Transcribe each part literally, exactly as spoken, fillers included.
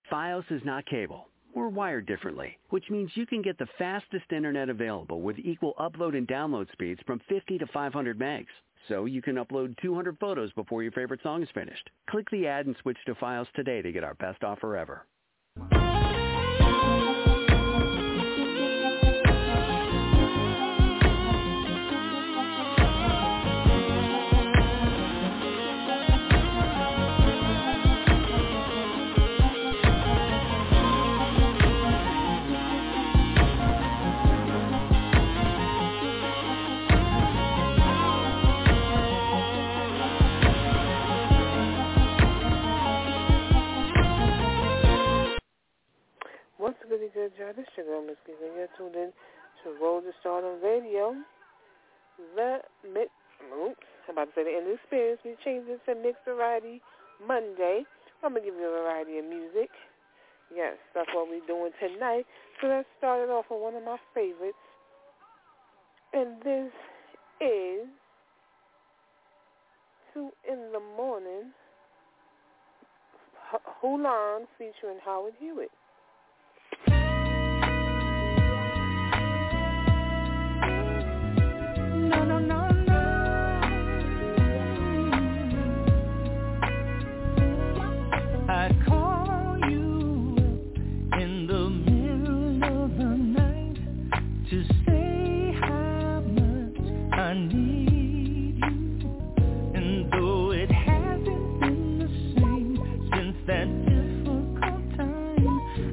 Fios is not cable. We're wired differently, which means you can get the fastest internet available with equal upload and download speeds from fifty to five hundred megs. So you can upload two hundred photos before your favorite song is finished. Click the ad and switch to Fios today to get our best offer ever. Once again, good job. This is your girl, Miss Giza. You're tuned in to Roll the Stardom Radio. The mix, oops, I'm about to say the end of the experience. We changed it to Mixed Variety Monday. I'm going to give you a variety of music. Yes, that's what we're doing tonight. So let's start it off with one of my favorites. And this is Two in the Morning, H- Hulan featuring Howard Hewitt. No, no, no, no. I call you in the middle of the night to say how much I need you. And though it hasn't been the same since that difficult time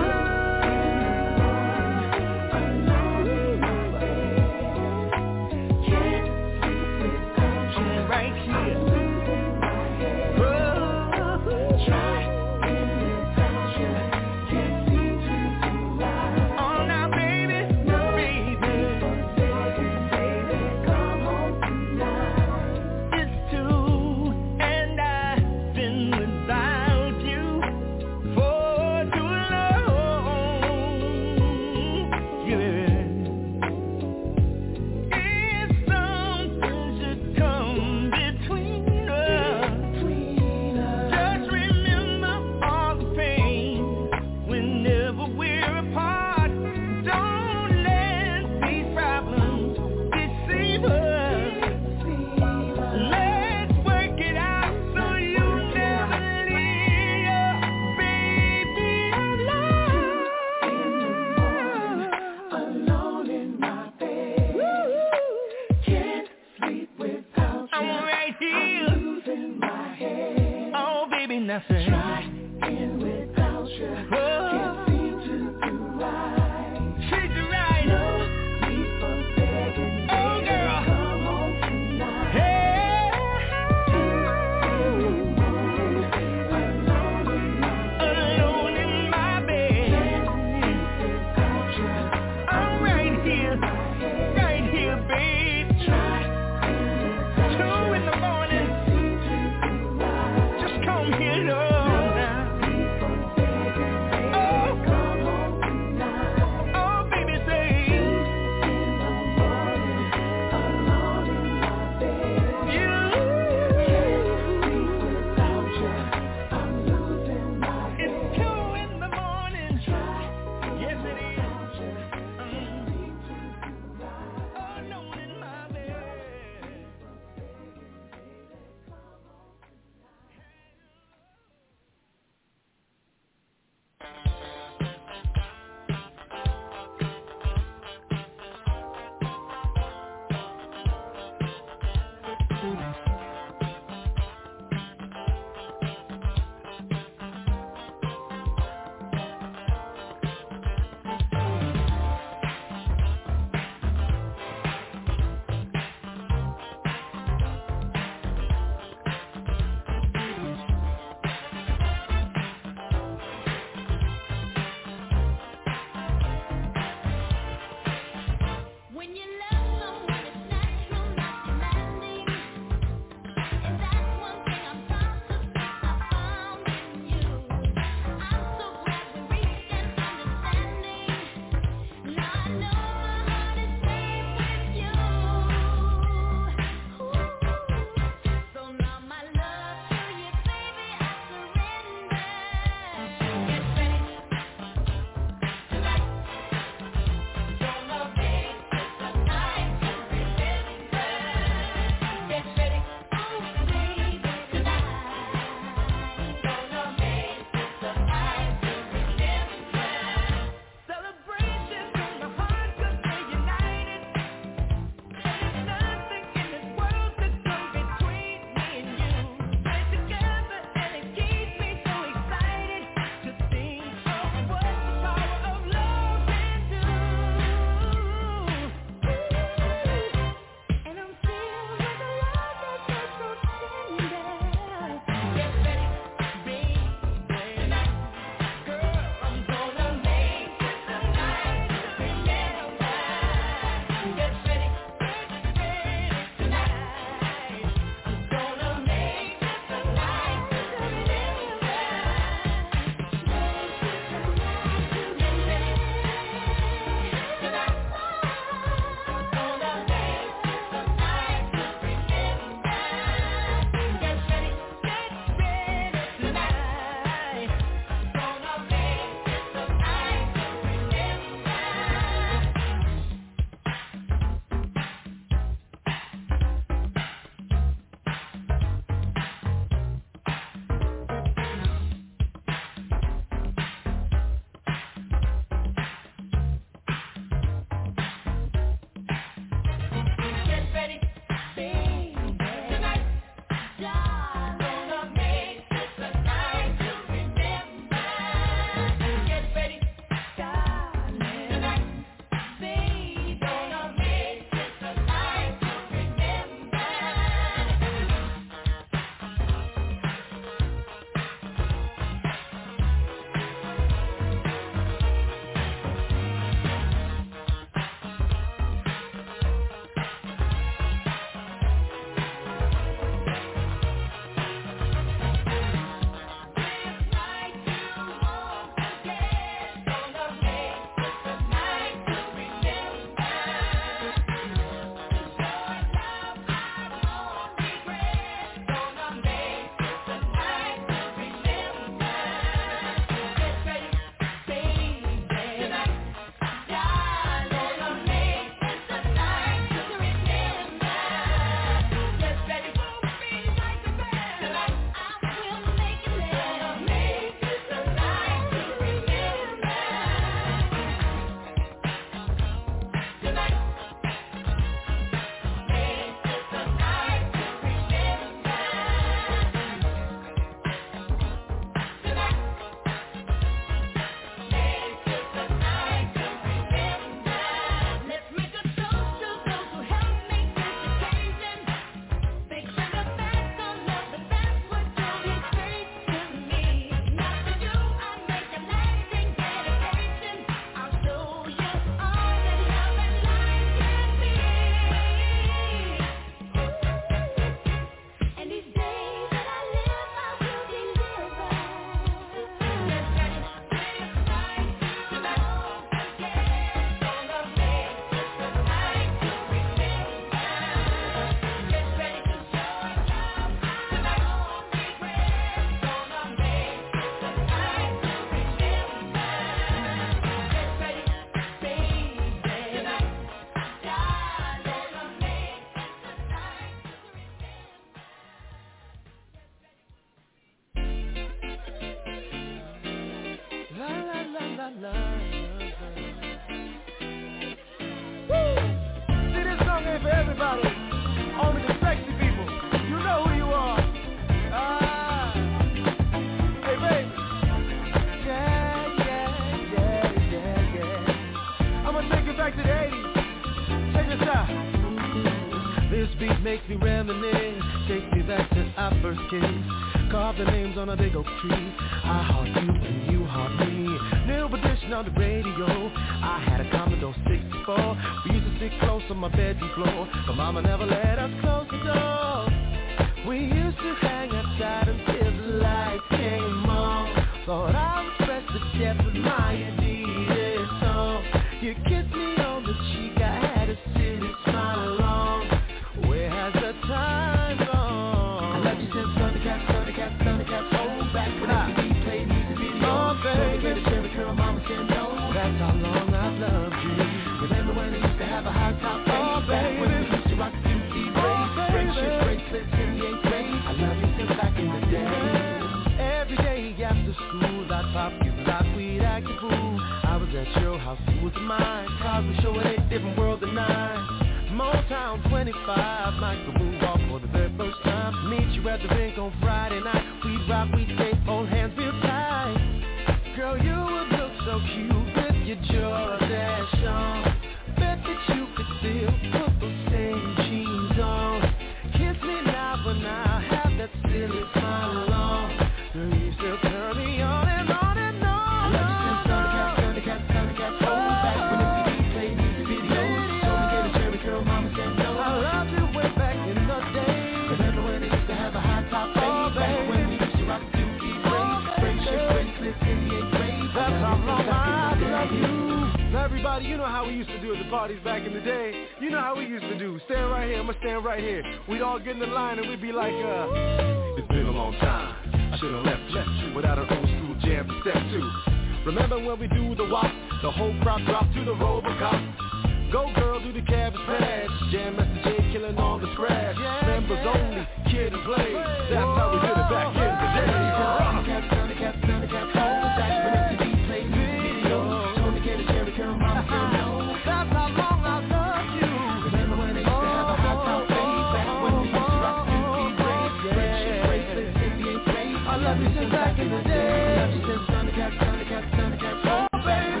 beat makes me reminisce. Takes me back to our first kiss. Carve the names on a big oak tree. I heart you and you heart me. New edition on the radio. I had a Commodore sixty-four. We used to sit close on my bedroom floor, but mama never let us close the door. We used to hang outside until the light came on. Thought I was pressed to death with my Adidas song. You kissed me on the cheek, I had a silly smile along. Where has the time gone? I love you since Thundercats, Thundercats, Thundercats. Hold back when I see play music videos. Oh, baby. Don't get a cherry curl, mama said no. That's how long I've loved you. Remember when I used to have a high top face? Oh, baby. When we used to rock the U C braids. Friendship bracelets in the eighth grade. I love you since back in the day. Every day after school, I'd pop you like we'd act a fool. I was at your house, you was mine. Cars were showing a different world than mine. Motown twenty-five, Michael move off for the very first time. Meet you at the rink on Friday night. We'd rock, we'd skate, hold hands real tight. Girl, you would look so cute with your Jordache on. Bet that you could still put those same jeans on. Kiss me now, but now have that silly smile on. Girl, you still turn me on and on and on. I love you since Thundercats, Thundercats, Thundercats. Hold back when the C D played music videos. Told me get a cherry curl, mama said no. I loved you way back in the day. Remember when they used to have a high top face? Oh, back when we used to rock the U C braids. Friendship bracelets in the eighth grade. That's how long I love you. Now everybody, you know how we used to do at the parties back in the day. You know how we used to do. Stand right here, I'ma stand right here. We'd all get in the line and we'd be like, uh, it's been a long time. I should've left you without an old school jam to step to. Remember when we do the walk, the whole crowd drop to the Robocop. Go girl, do the cabbage patch. Jam Master J killing all the scratch. Members only, kid and play. That's how we did it back in the day. Thundercats, Thundercats, Thundercats. Hold back when the C D plays videos. Told me get a cherry curl, mama said no. That's how long I loved you. Remember when they used to have a hot top fade? Back when we used to rock the U C braids. Friendship bracelets in the eighth grade. I love you since back in the day. I love you since Thundercats, Thundercats, Thundercats. Oh, baby.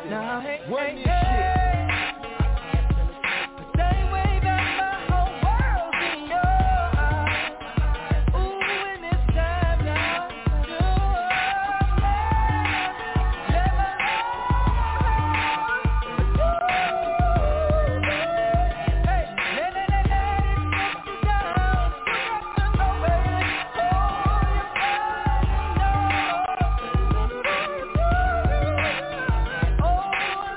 Now, hey, hey, hey. Oh,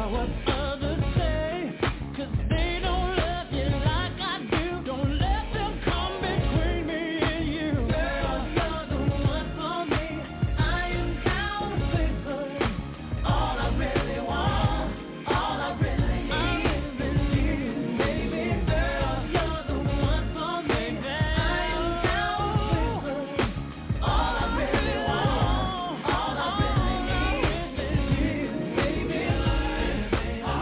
about what others say, 'cause they don't love you like I do. Don't let them come between me and you. Girl, you're the one for me. I am down faithful. All I really want, all I really need is you, baby. Girl, you're the one for me. I am down faithful. All I really want, all I really need is you, baby.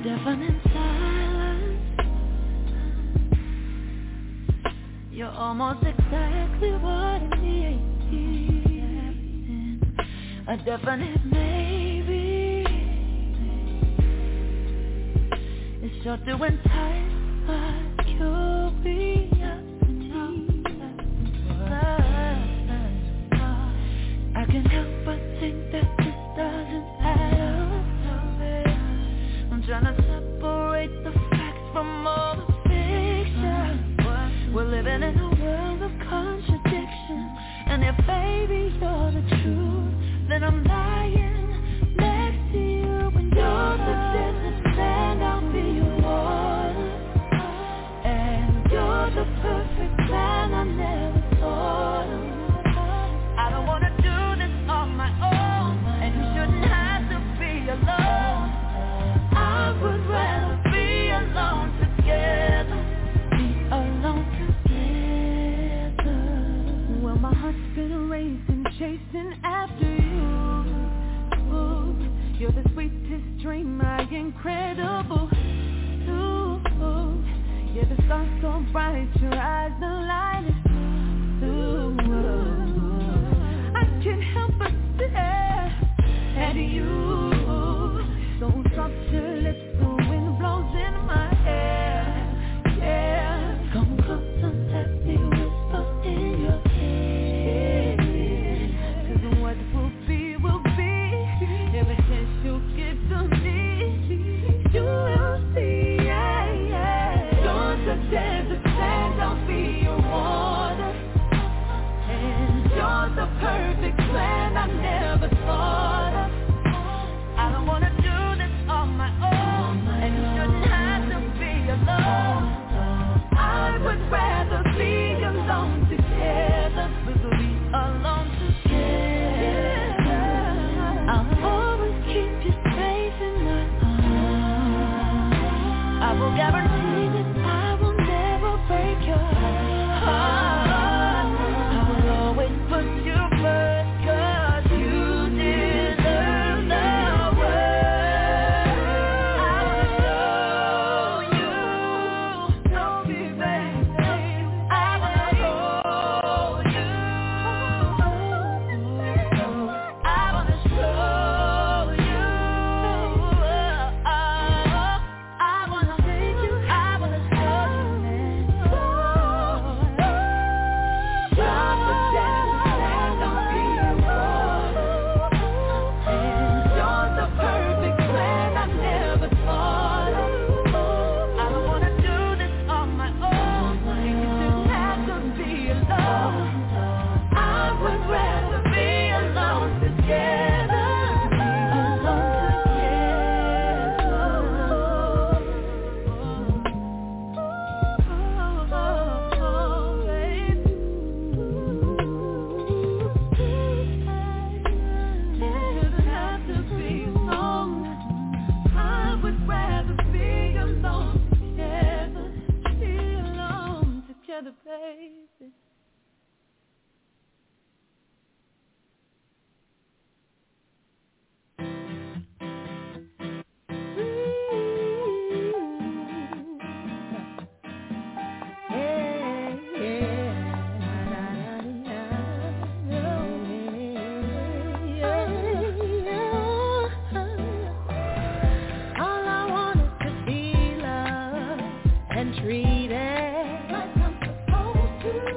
deafening silence. You're almost exactly what I need. A definite maybe. It's short to entice my curiosity. I can't help but think that this doesn't add up. I'm trying to separate the facts from all the fiction. We're living in a world of contradiction. And if baby you're the truth, then I'm lying next to you. When you're the desert sand, I'll be your water. And you're the perfect plan I never thought of. I don't wanna do this on my own, and you shouldn't have to be alone. I would rather be alone together. Be alone together. Well, my heart's been racing, chasing after you. Ooh, you're the sweetest dream, my incredible. Ooh, yeah, the stars so bright, your eyes the lightest. Ooh, I can't help but stare at you. So soft your lips, the wind blows in my hair. Yeah, come close and let me whisper in your ear. 'Cause what will be, will be. Every chance you give to me, you will see. Yeah, yeah. You're the desert sand, I'll be your water. You're the perfect plan I never thought of. I don't wanna do this on my own, and you shouldn't have to be alone. I would rather be alone together. We could be alone together. I'll always keep you safe in my arms. I will guarantee that I will never break your heart. Put you first, 'cause you deserve the world. I wanna show you, don't be vain. I wanna hold you. I wanna show you. I wanna take you. I wanna show you. Drop it down. Baby. Treated like I'm supposed to.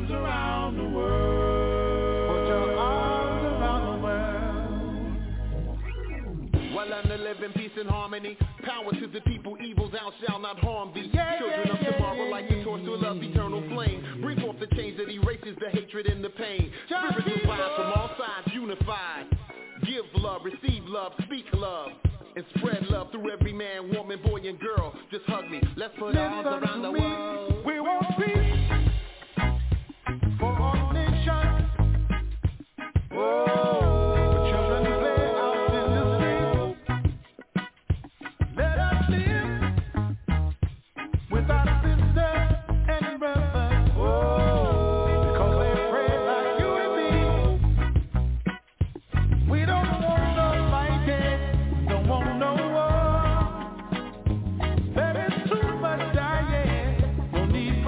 arms around the world. Put your arms around the world. While I'm to live in peace and harmony, power to the people, evil thou shalt not harm thee. Yeah, Children yeah, of yeah, tomorrow, yeah, like yeah, the torch yeah, to yeah, love's yeah, eternal yeah, flame. yeah. Bring forth the change that erases the hatred and the pain. Just Spiritual vibes from all sides unified. Give love, receive love, speak love, and spread love through every man, woman, boy, and girl. Just hug me, let's put our arms Listen around to the me. world. We want peace for all nations. Oh, children play out in the streets. Let us live with our sisters and brothers. Oh, because they pray like you and me. We don't want no fighting, don't want no war. There is too much dying, no need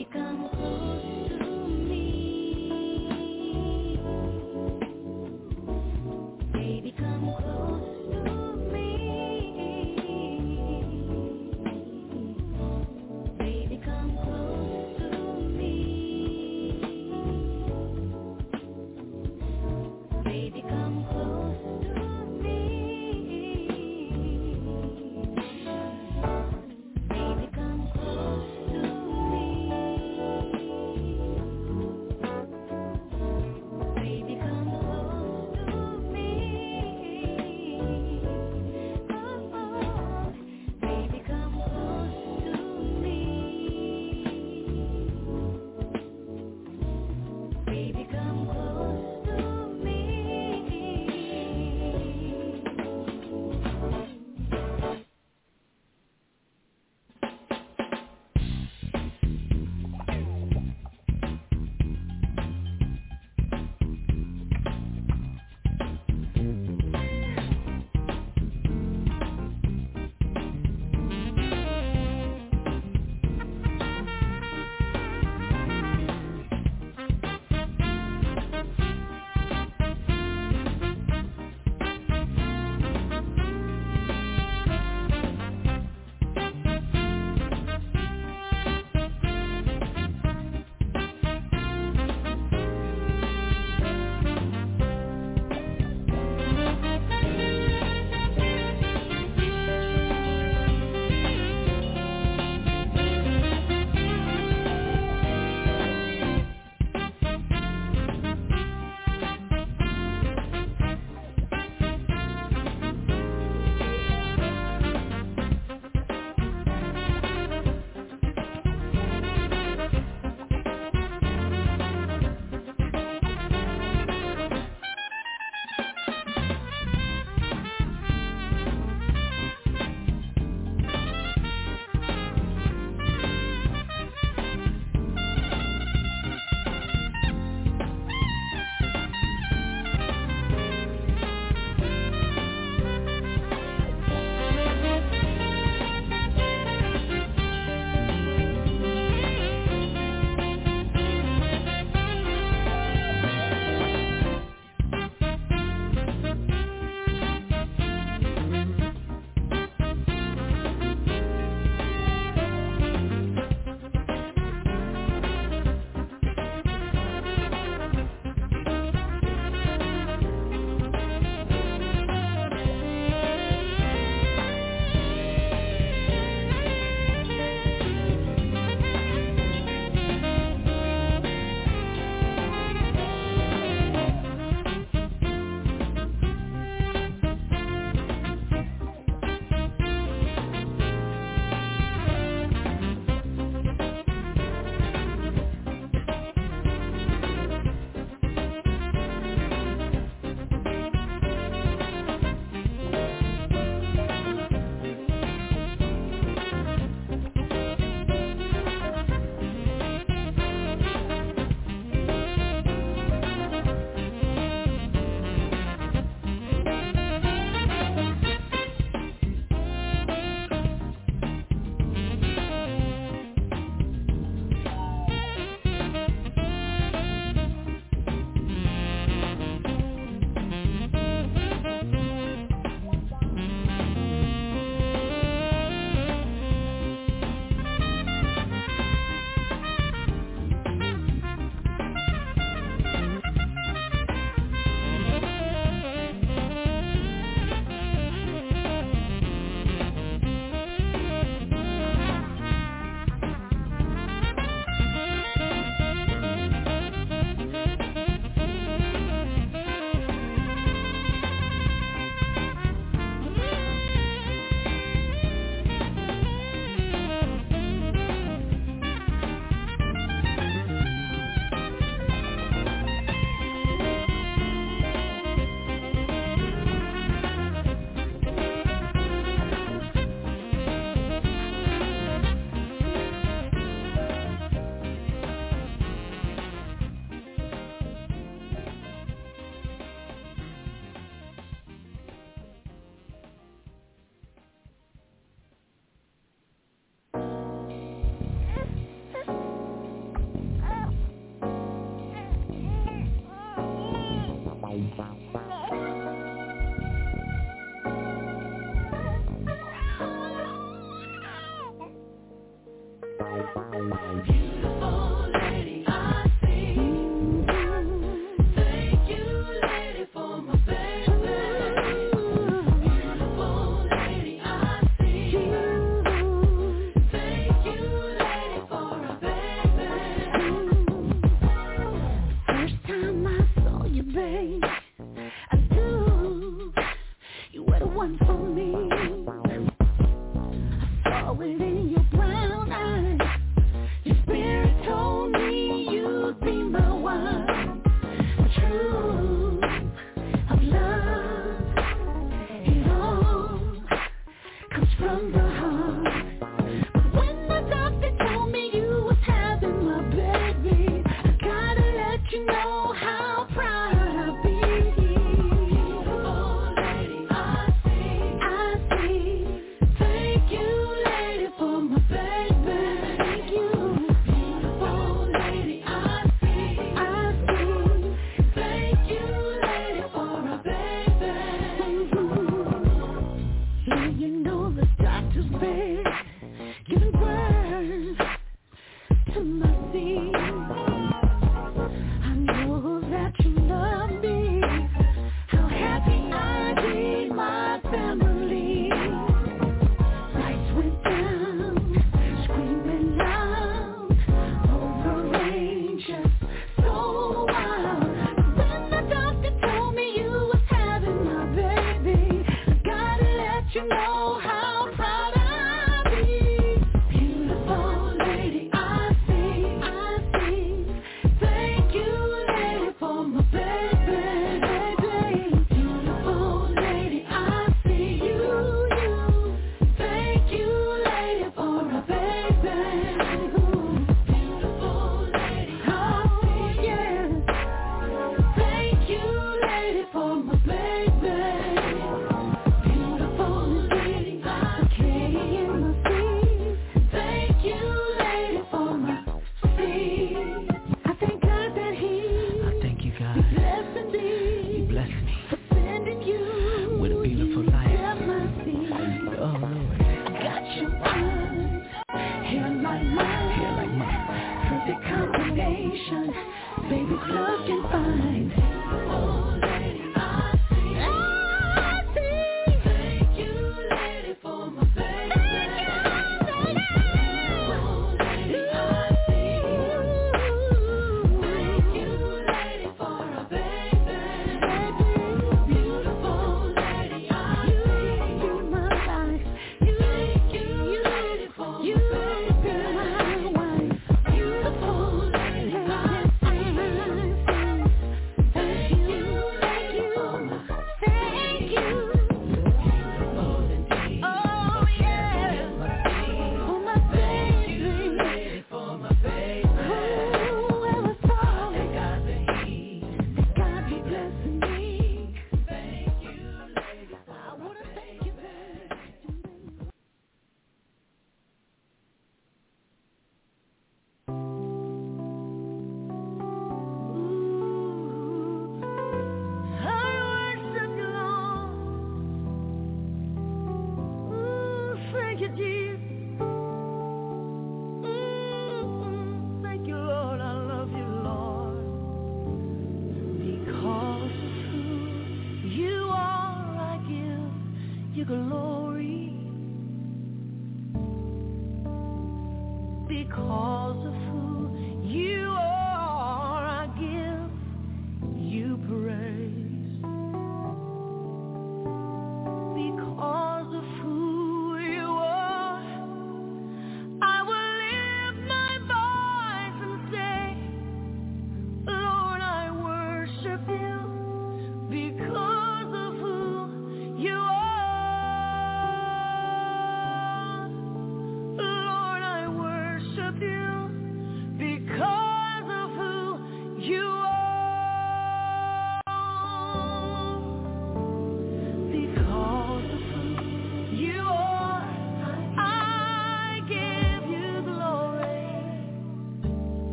Baby, come close to me. Baby, come close to me. Baby, come close to me. Baby, come close to me. Baby, come close to me. see. I know that you love me. How happy I be, my family. Lights went down, screaming loud, over rain, just so wild. When the doctor told me you was having my baby, I gotta let you know how proud I be. Beautiful lady, I see, I see. Thank you, lady, for my baby, baby. Beautiful lady, I see you, you. Thank you, lady, for my baby. Beautiful lady, I see, yeah. Thank you, lady, for my baby. Beautiful lady, I can't see. Thank you, lady, for my seed. I thank God that He, I thank you, God. He blessed me, You bless me for sending you with a beautiful life. Yeah, my seed. Oh, Lord. Got your eyes, hair like mine, Hair like mine. perfect combination, baby, looking fine. Oh, lady, I see, I see. Thank you, lady, for my baby. Thank you, oh, lady, I see. Thank you, lady, for a baby. Beautiful lady, I see. You my life. You, thank you, lady, for my baby. My wife. Beautiful lady, I see. Thank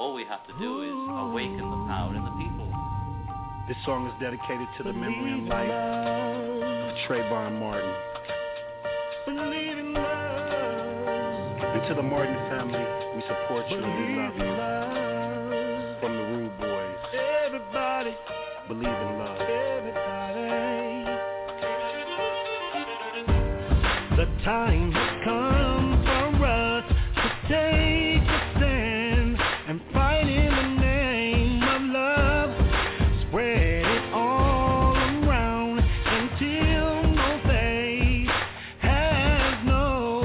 All we have to do is awaken the power in the people. This song is dedicated to the memory and life of Trayvon Martin. And to the Martin family, we support you and we love you. From the Rude Boys, everybody believe in love. Everybody. The time has come for us to take a stand and fight in the name of love. Spread it all around until no face has no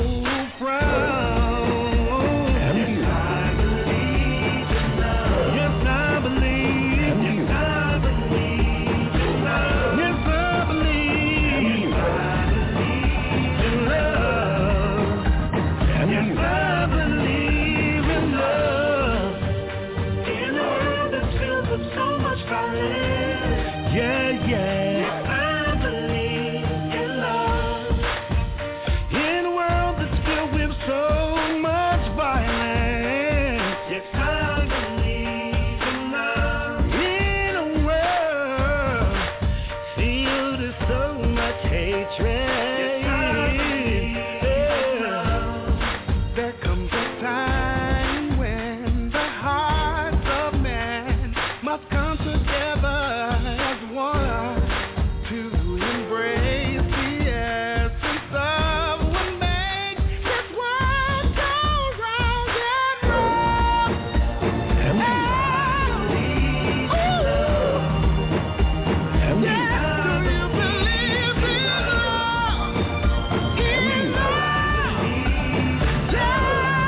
frown. Yes, I believe in love. Yes, I believe. Yes, I believe in love. Yes, I believe. Yes, I believe in love. Yes, I believe in love. In a world that's filled with so much violence. Yeah, yeah. Yes, I believe in love. In a world that's filled with so much violence. Yes, I believe in love. In a world filled with so much hatred. Yes, I believe in love. There comes a time when the hearts of man must come together as one to embrace the essence of what makes this world go round and round. And I believe in love. And yes, do you believe in love? In love. Yes,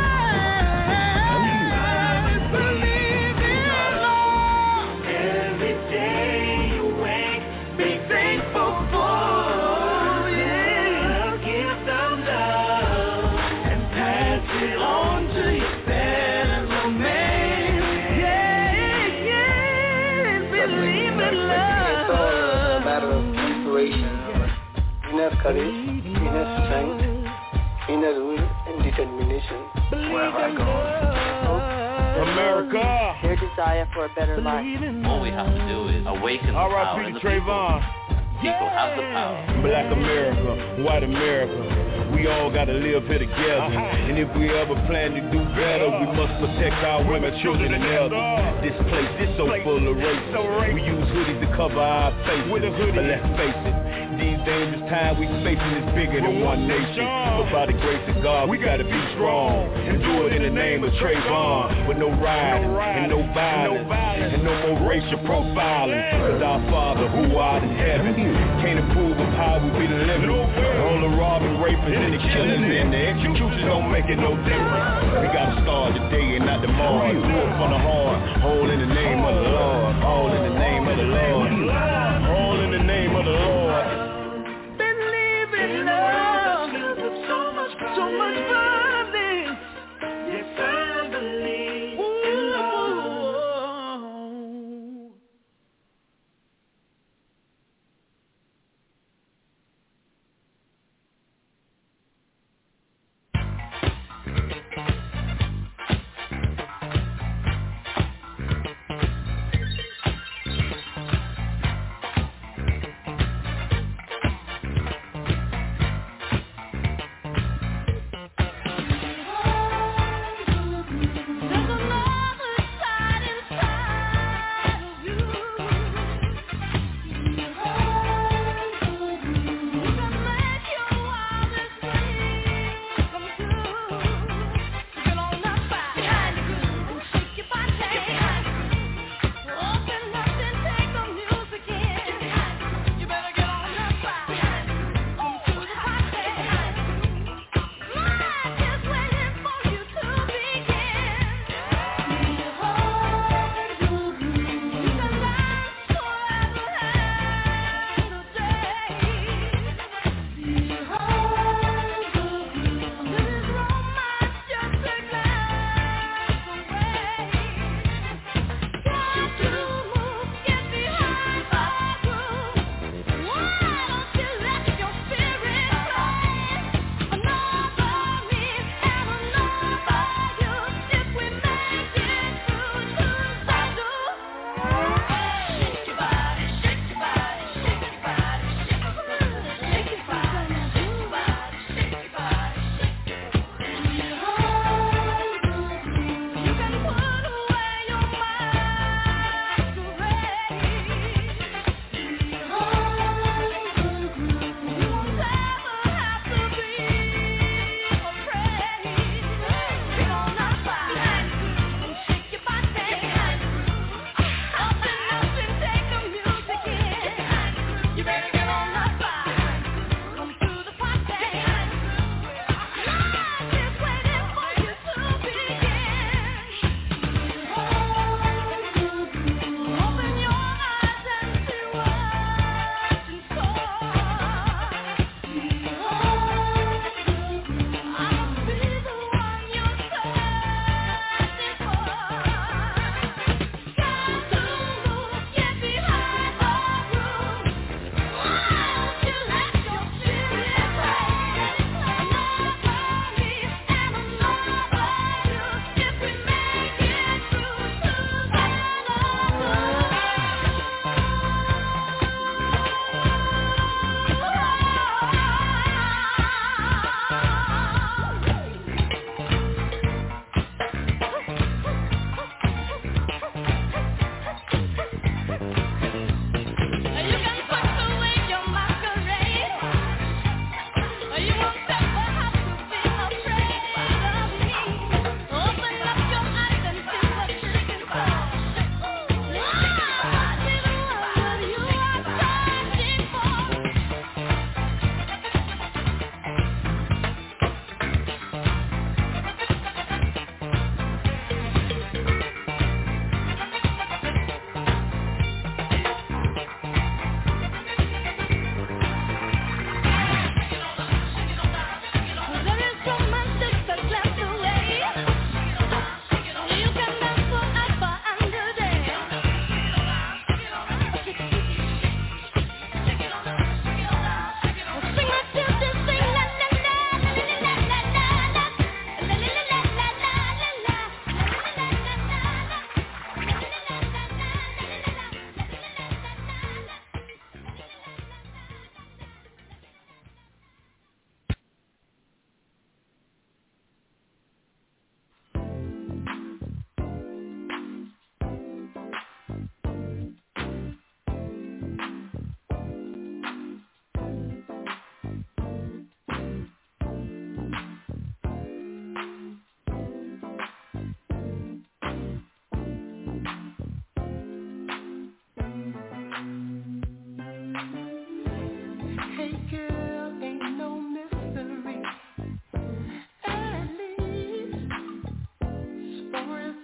believe in love. Every day you wake, be thankful for the gift of love and pass it on to your fellow man. Yeah, yeah, believe in It's love. all a matter of inspiration, inner courage, inner strength, inner will and determination. Wherever I go. America. Their desire for a better life. All we have to do is awaken the power R in I the P Trayvon. people. People have the power. Black America, white America, we all gotta live here together. And if we ever plan to do better, we must protect our women, children, and elders. This place is so full of racism. We use hoodies to cover our faces. But let's face it, these dangerous times we facing is bigger than one nation. But by the grace of God, we gotta be strong and do it in the name of Trayvon, with no rioting and no violence and no more racial profiling. Cause our Father who art in heaven can't approve of how we be living. All the robbing, raping, and the killings and the executions don't make it no difference. We gotta start today and not tomorrow. Do it from the heart. All in the name of the Lord. All in the name of the Lord. All in the name of the Lord. Believe in love. So much, so much violence. Yes, I believe in love.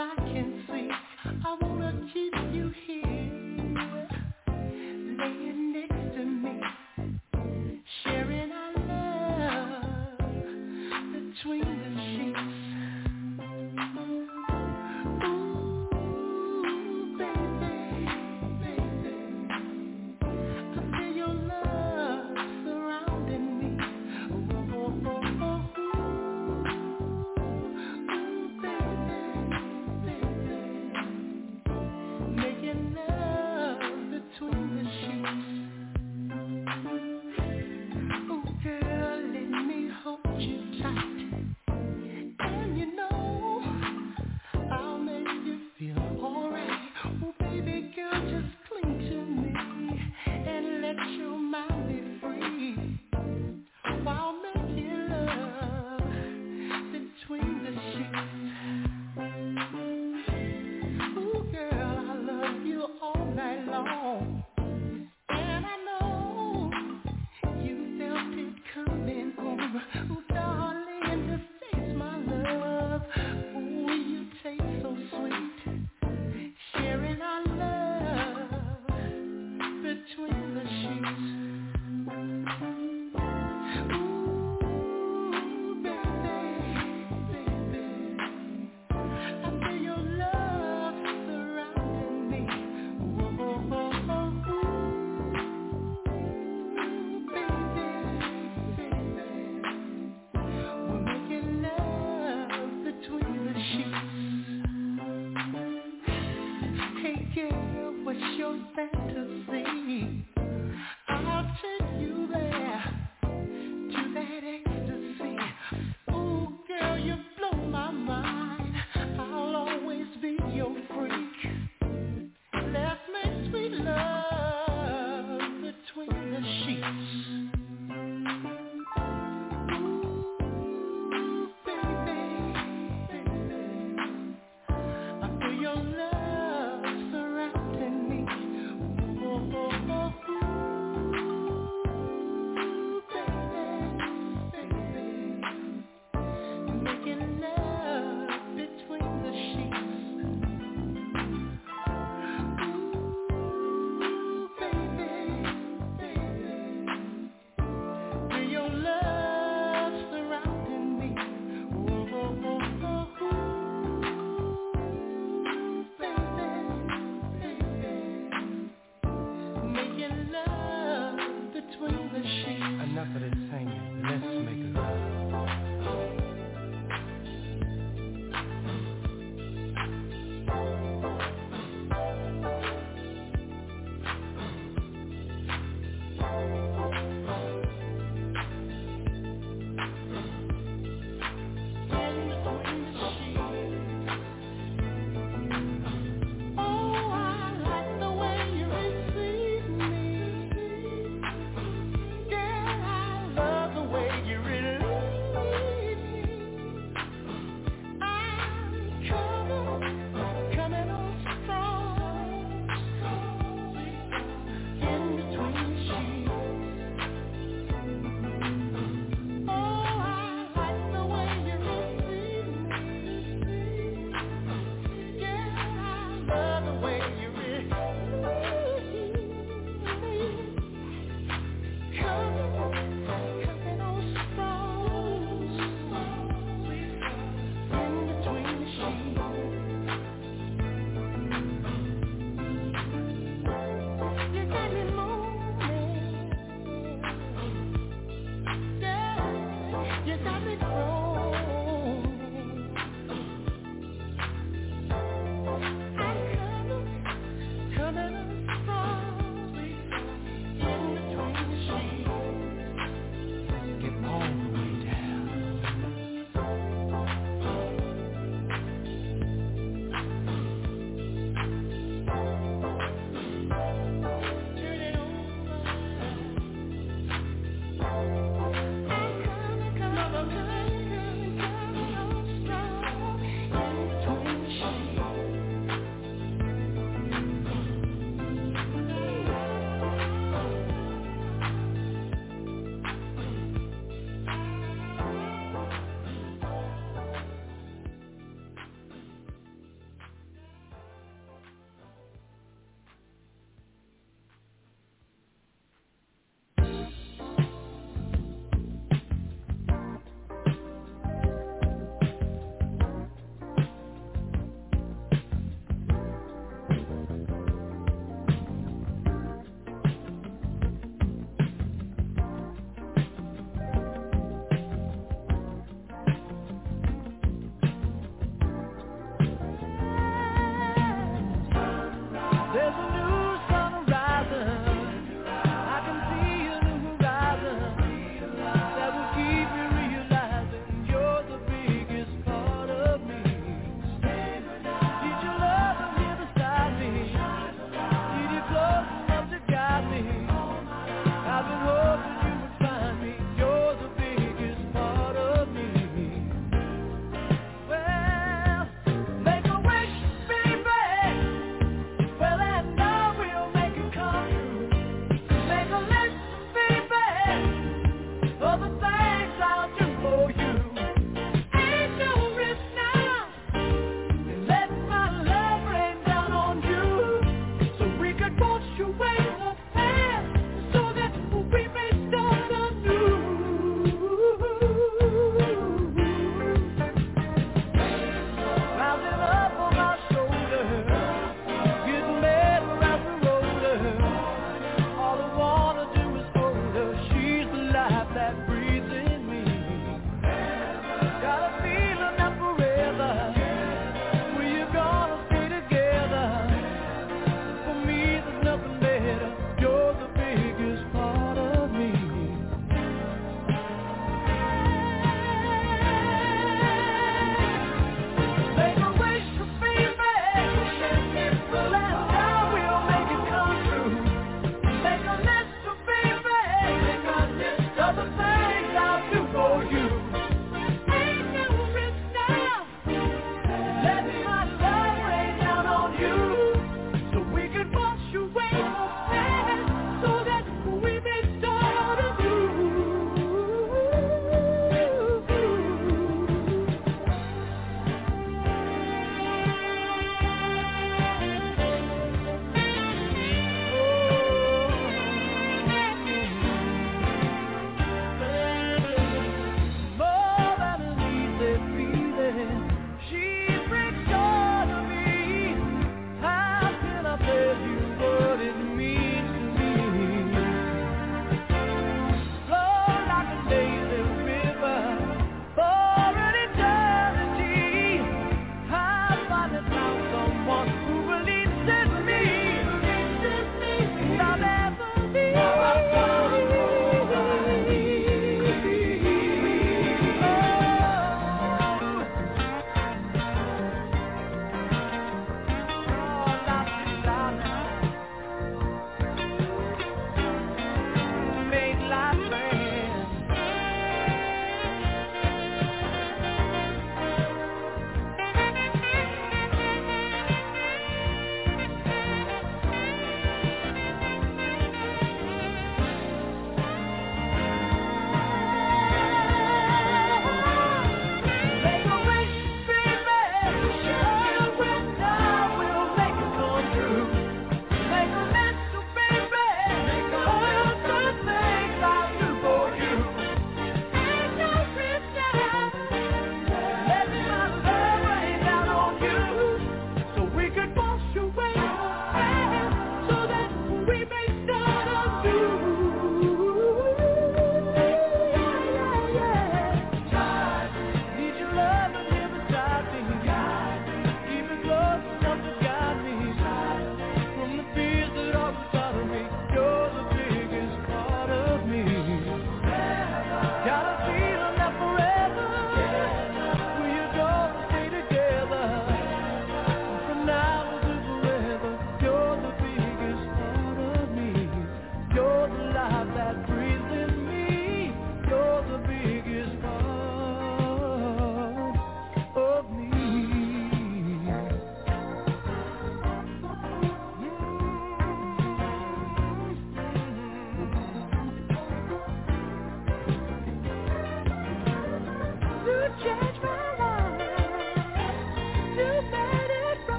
I can see. I wanna keep you here, laying next to me, sharing our love between the sheets.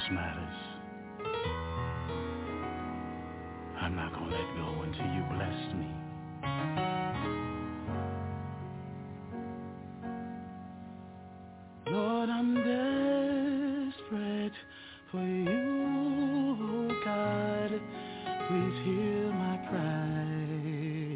else matters. I'm not gonna let go until you bless me. Lord, I'm desperate for you, oh God, please hear my cry.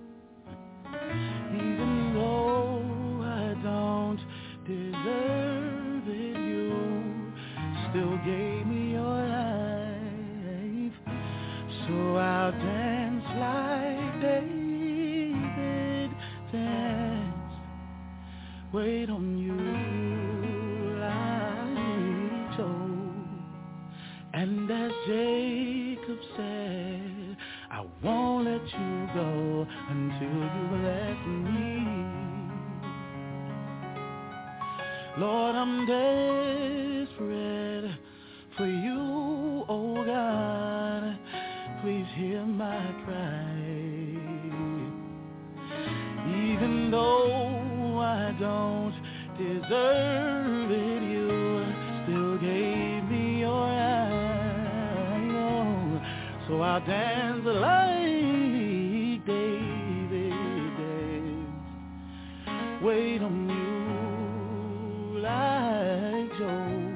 Even though I don't deserve it, you still gave me your life. So I'll dance like David danced, wait on you like Job. And as Jacob said, I won't let you go until you bless me. Lord, I'm desperate for you, oh God, please hear my cry. Even though I don't deserve it, you still gave me your eyes. Oh, so I'll dance like David danced, wait on you like Job.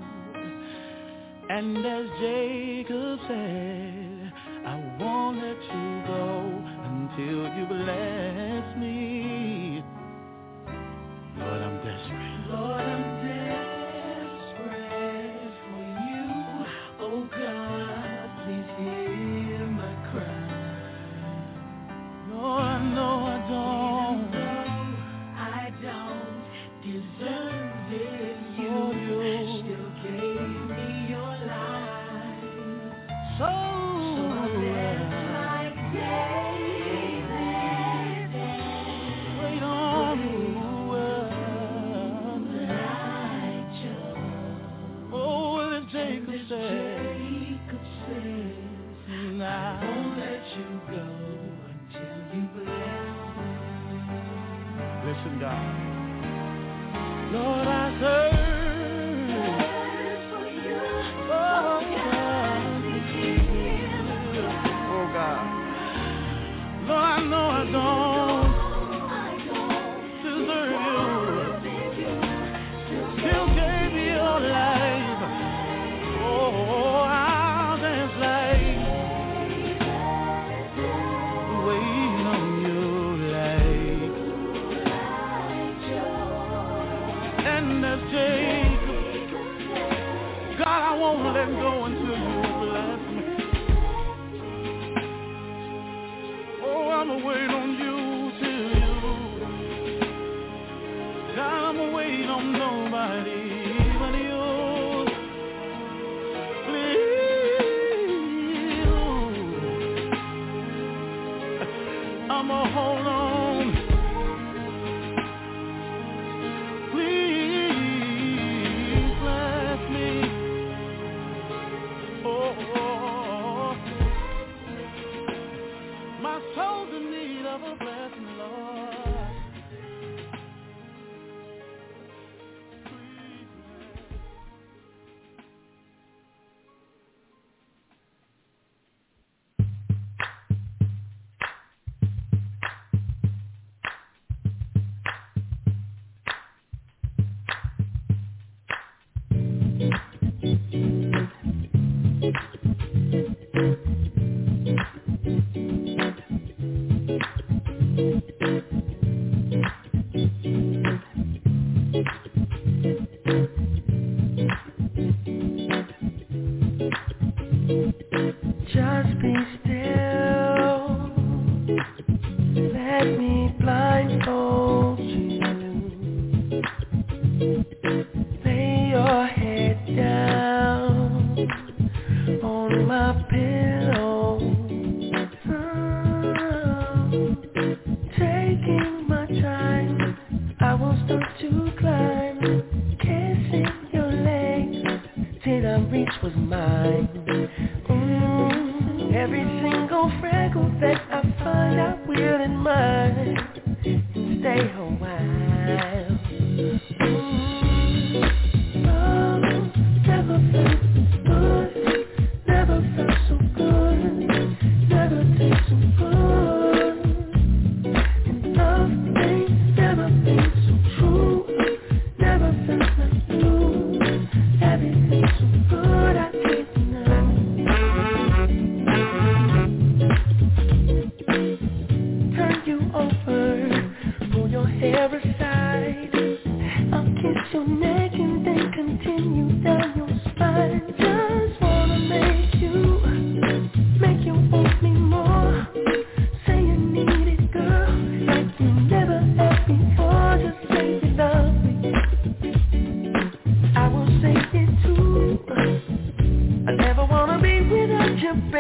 And as Jacob said, I won't let you go until you bless me. Lord, I'm desperate. Lord, I'm desperate for you. Oh God, please hear my cry. Lord, I know I don't. I don't deserve it. You, oh, you still gave me your life. So, so that's like David. Wait on me. Jacob says, I won't let you go until you bless me. Listen, God. Lord, I serve for you. Oh, God. Oh, God. Lord, I know I don't deserve you. Still gave me your life. Oh, I'll dance like, wait on you like, and as Jacob, God, I won't let go until you bless me. Oh, I'ma wait on you till you, God, I'ma wait on nobody but you. I'ma hold on. Please bless me. Oh, oh, my soul's in need of a blessing, Lord. Just be still, let me blindfold you, lay your head down on my pillow, oh, taking my time, I will start to climb, kissing your legs, till I reach was mine. Mm, every single freckle that I find I will admire and stay a while. Mm, oh, never felt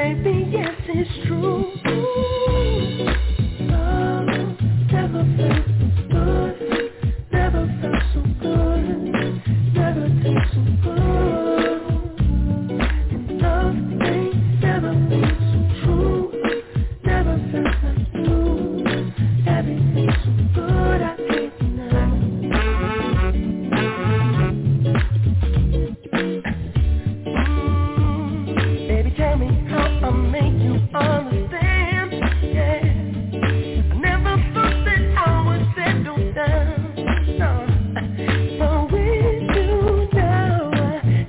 baby, yes, it's true. Oh, never felt so good, never felt so good, never tasted so good. And love ain't never been so true, never felt like you. Everything's so good, I can't deny. Mm, baby, tell me how I make you understand. Yeah, I never thought that I would settle down. No, but with you now I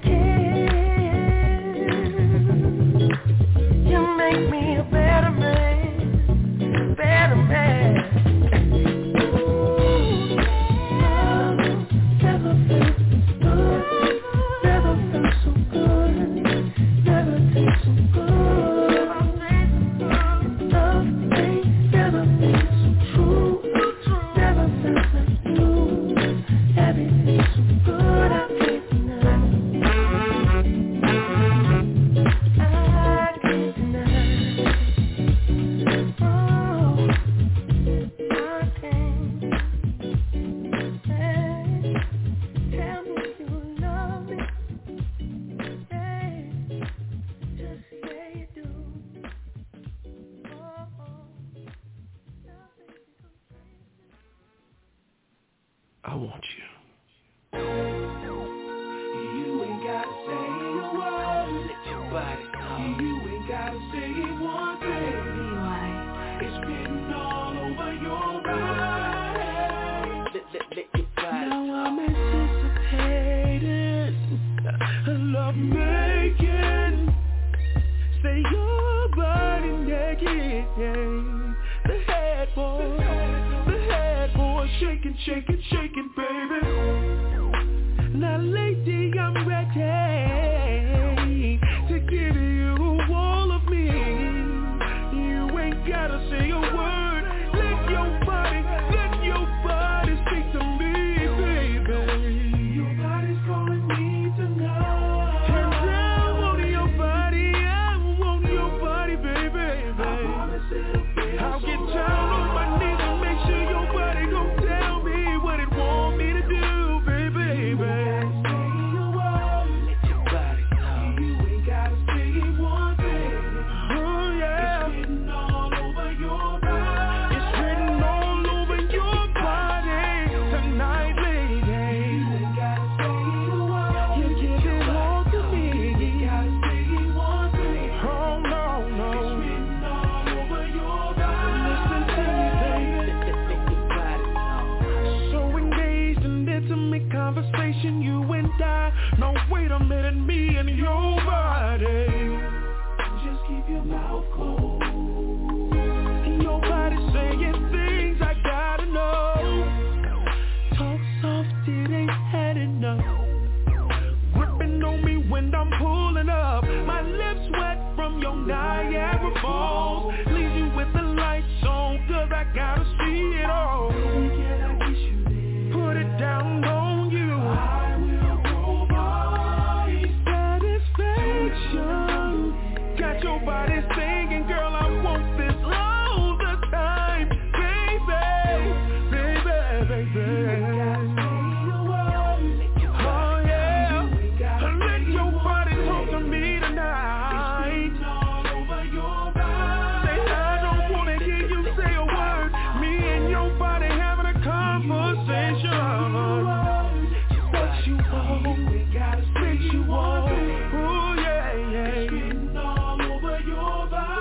can. You make me a better man, better man. I want you. You ain't gotta say a word. Let your body talk. You ain't gotta say one thing. It's written all over your body. Let, let, let your body now talk. I'm anticipating love making. Say your body naked. The head boy, the head boy, shaking, shaking, shaking, baby. Now, lady, I'm ready to give you all of me. You ain't gotta say a word. Let your body, let your body speak to me, baby. Your body's calling me tonight. And I want your body, I want your body, baby. I wanna sit up there. I'll get down on my knees and make sure your body gon' tell me what it want me to do, baby, baby. You and I, no wait a minute, me and your body. Just keep your mouth closed. Your body saying things I gotta know. Talk soft, it ain't had enough. Gripping on me when I'm pulling up. My lips wet from your Niagara Falls. Leave you with the lights on, cause I gotta see it all. Can I kiss you there? Put it down on you. I will provide satisfaction. Got your body singing, girl, I want this all the time. Baby, baby, baby. Oh yeah, let your body talk to me tonight. Say I don't wanna hear you say a word. Me and your body having a conversation. What you want, what you want. Oh yeah, yeah. It's written all over your body.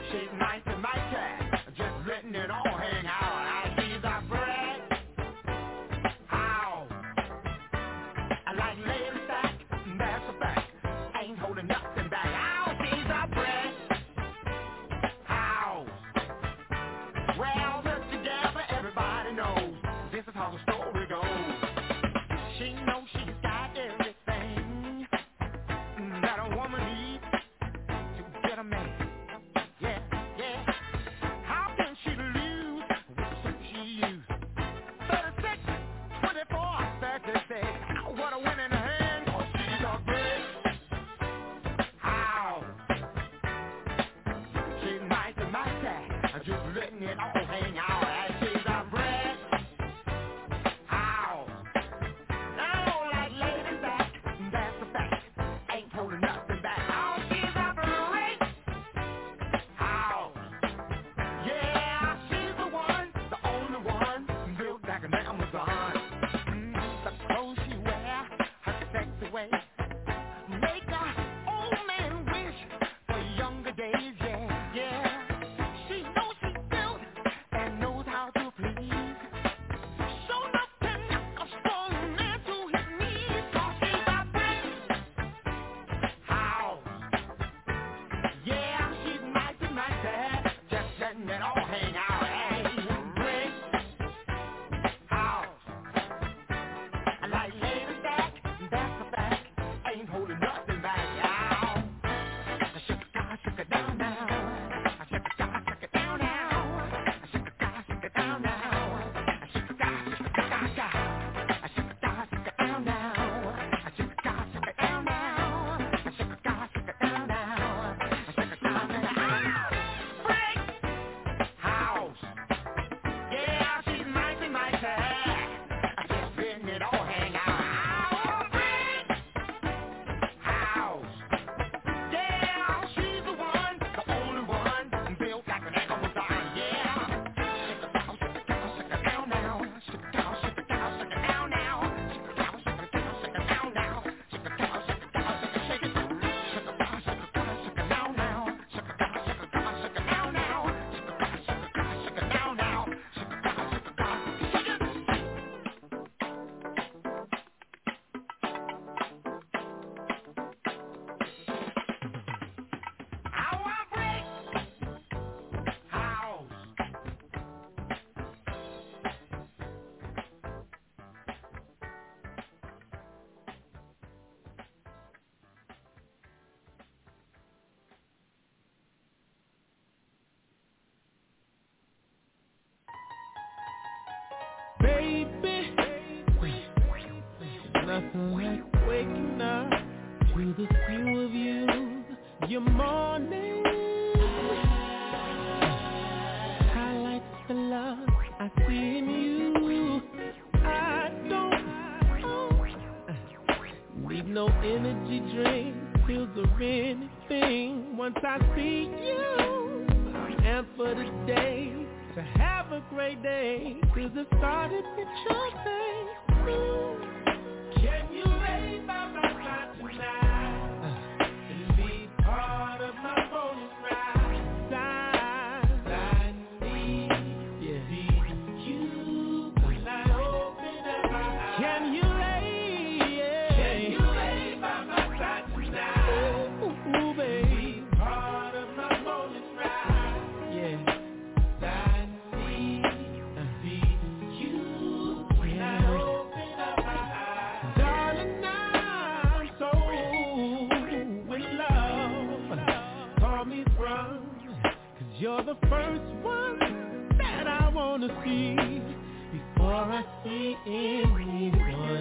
She's nice and my cat, just letting it all hang out. I see the bread. How? I like lady stack, that's a fact. Ain't holding nothing back. How? See the bread. How? Well, look together, everybody knows this is how the story goes. She knows she's got everything that a woman needs to get a man. Yeah, yeah. How can she lose with the suit she used? thirty-six, twenty-four, thirty-six. What a win in her hand, 'cause she's a bitch. How? She's nice and my cat, just letting it all hang out. And she's a bread. How? I don't like ladies back, that's a fact. Ain't holding nothing back. Oh, she's a break. How? Yeah, she's the one, the only one, built like an Amazon. Mm, the clothes she wear, her sexy way, make a old man wish for younger days. Yeah, yeah. She knows she's built and knows how to please. So enough to knock a strong man to his knees. 'Cause she's a brick. How? Yeah, she's nice and nice there, just letting it all hang out. Hey, brick. How? I like lady stack, that's a fact. Ain't holding nothing back. How? Shake it down, shake it down now. Shake it down, shake it down now. Shake it down, shake it down now. Shake it down, shake it down, down. Shake it down, shake it down now. Shake it down, shake it down now. Shake it down, shake it down now. Shake it down, shake it down. Break. House. Yeah, she's nice and nice there. Just letting it all hang out. Break. House. Yeah, she's the one, the only one, built like an Amazon. Yeah. Shake it down, shake it down, shake it down now. Shake it down, shake it down, shake it down now. Shake it down, shake it down, shake it down now. Shake it down, shake it down, shake it, shake it. Shake it down, shake it down, shake it down now. Shake it down, shake it down, shake it down now. Shake it down, shake it down, shake it down now. Shake it down, shake it down, shake it. How I break. House. Baby, nothing like waking up to the view of you, your morning. Highlights the love I see in you. I don't need no energy drink, pills or anything. Once I see you, I am for the day. To have a great day, 'cause it started with your face. Can you lay by my side tonight and be part of my bonus ride? Side, I need, yeah. you when I open up my eyes. Can you lay, yeah. Can you lay by my side tonight? Ooh, ooh, baby. Part of my bonus ride, yeah. You're the first one that I wanna see before I see anyone.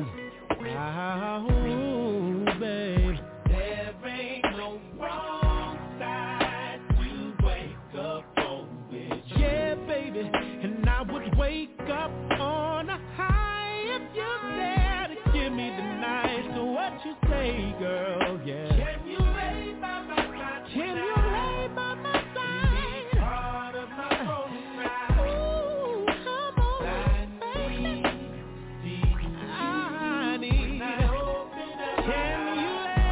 Oh, babe, there ain't no wrong side to wake up on with. Yeah, baby, and I would wake up on a high if you're there to give me the night. So what you say, girl? Yeah. Can you lay by my side? Can you lay by my side? Can you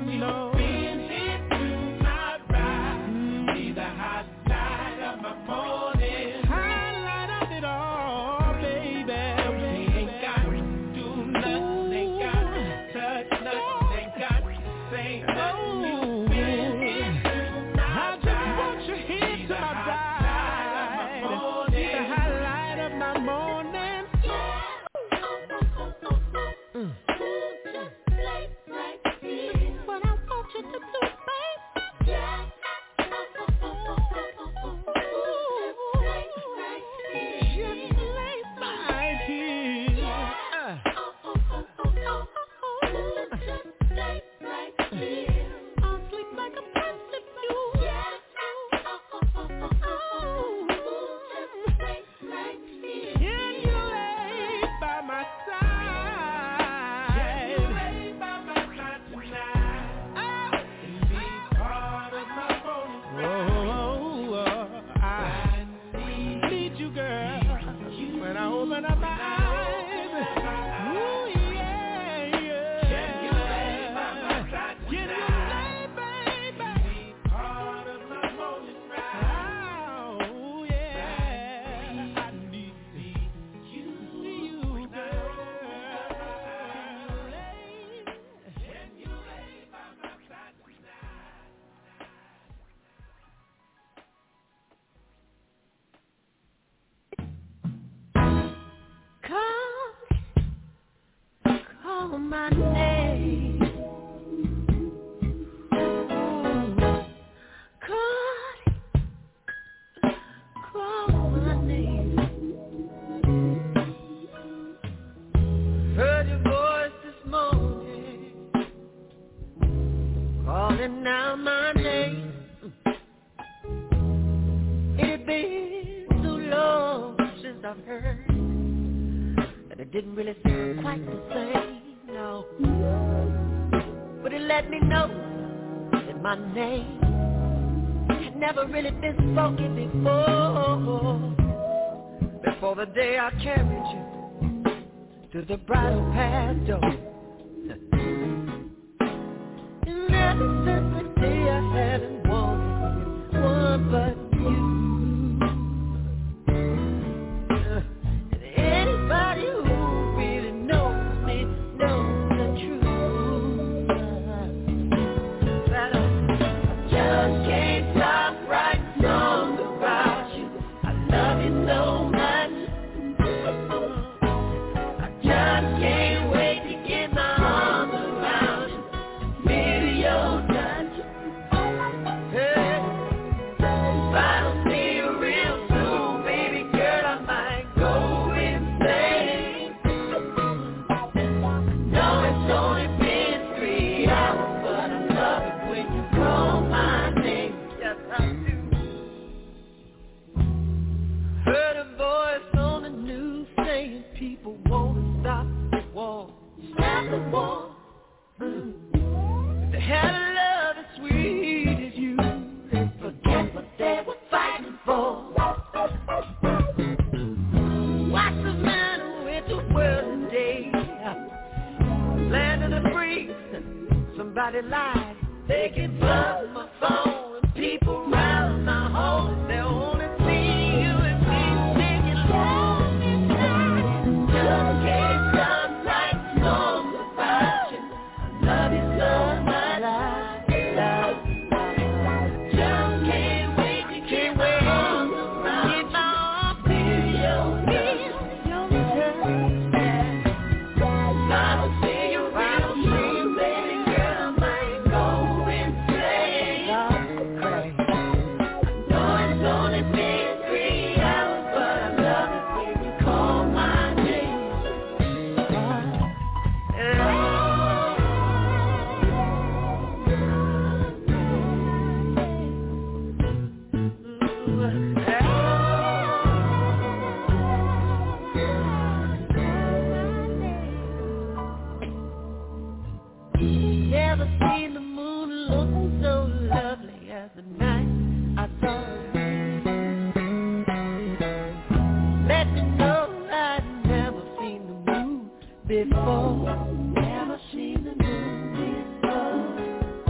before, never seen the moon before.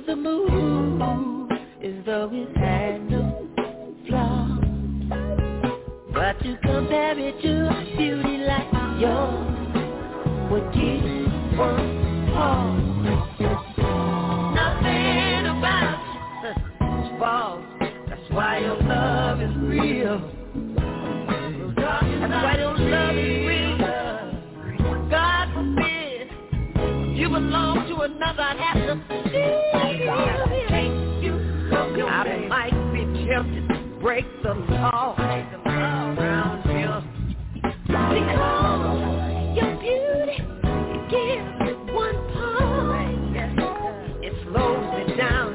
the move as though it had no flaws. But to compare it to a beauty like yours would give one pause. Nothing about you is false. That's why your love is real. That's why your love is real. God forbid you belong to another, I'd have to take you. I might be tempted to break the law around here because your beauty gives me one pause. It slows me down.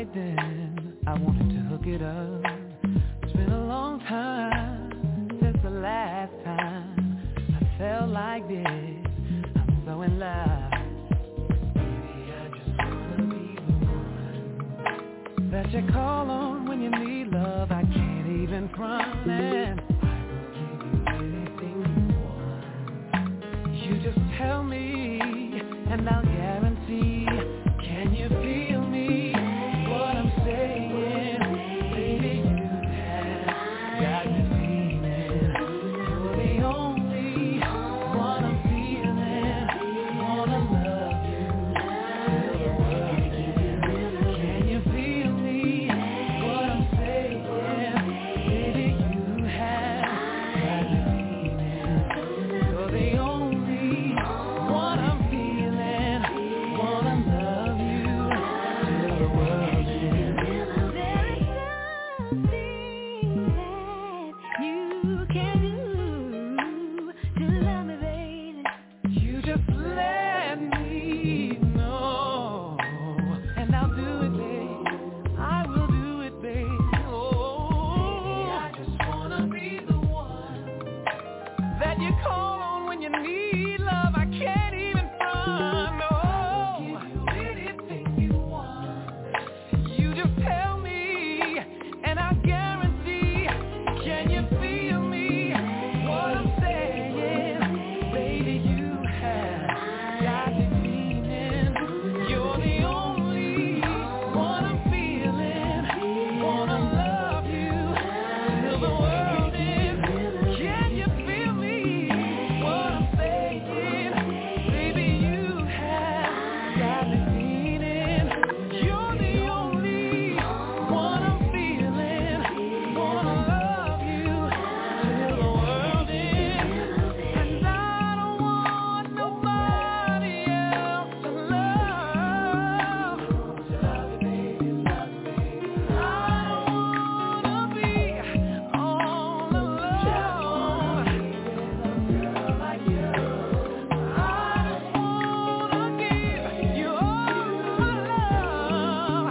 right then, I wanted to hook it up. It's been a long time since the last time I felt like this. I'm so in love. Maybe I just wanna be the one that you call on when you need love. I can't even front, and I will give you anything you want. You just tell me and I'll guarantee. Can you feel me? What I'm saying, baby, you have got me feeling. You're the only one I'm feeling. Wanna love you till the world ends. Can you feel me? What I'm saying, baby, you have got me feeling. You're the only one I'm feeling. Wanna love you till the world ends. There is something that you can do to love me, baby. You just let me know, and I'll do it, babe. I will do it, babe. Oh, I just wanna be the one that you call on when you need love. I can't even front, no. Give you anything you want. You just tell me, and I guarantee. Can you feel me? What I'm saying, baby, you have got me feeling. You're the only one I'm feeling. Wanna love you till the world ends. Can you feel me? What I'm saying, baby, you have got me feeling. You're the only one I'm feeling. Wanna love you till the world ends. And I don't want nobody else to love. Love me, baby, love me. I don't wanna be all alone. Girl like you. I just wanna give you all my love.